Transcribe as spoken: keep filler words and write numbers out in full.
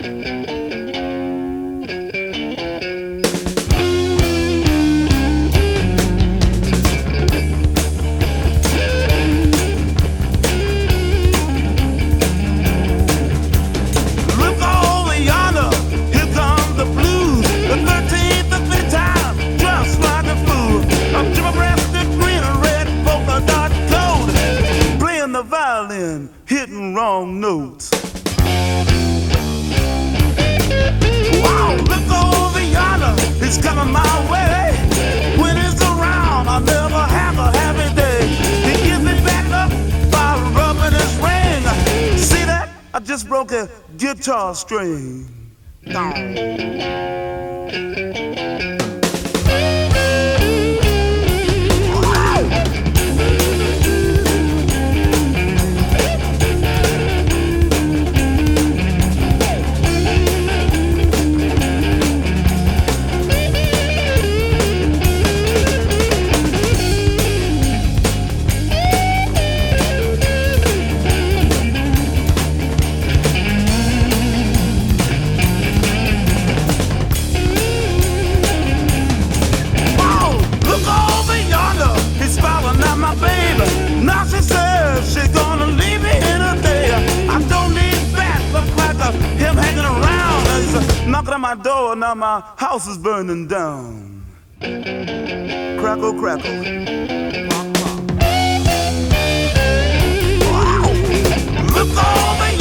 Hitting wrong notes. Wow, look over yonder, it's coming my way. When it's around, I never have a happy day. He gives me back up by rubbing his ring. See that? I just broke a guitar string. Now she says she's gonna leave me in a day. I don't need that, look like a, him hanging around. He's uh, knocking on my door, now my house is burning down. Crackle, crackle. Wow. Look over